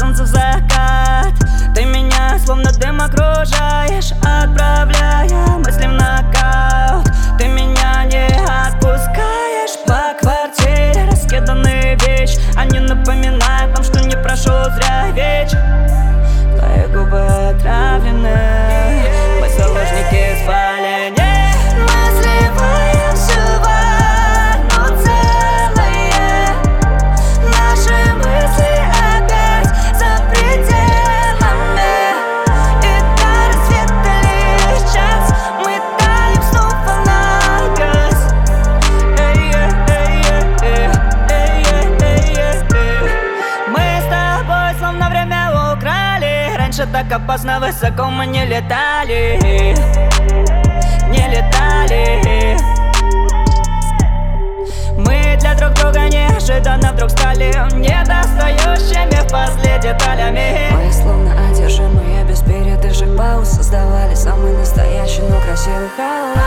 солнце в закат. Ты меня словно дым окружаешь, отправляя мысли в нокаут. Ты меня не отпускаешь. По квартире раскиданные вещи, они напоминают нам, что не прошел зря вечер. Твои губы отравлены, мы заложники спаления. Мы сливаемся в одно целое. Наши мысли опять за пределами. И до рассвета лишь час, мы таем снова на газ. Мы с тобой словно время украли. Раньше так опасно высоко мы не летали. Не летали. Мы для друг друга неожиданно вдруг стали недостающими в пазле деталями. Мы словно одержимые без передышек пауз создавали самый настоящий, но красивый хаос.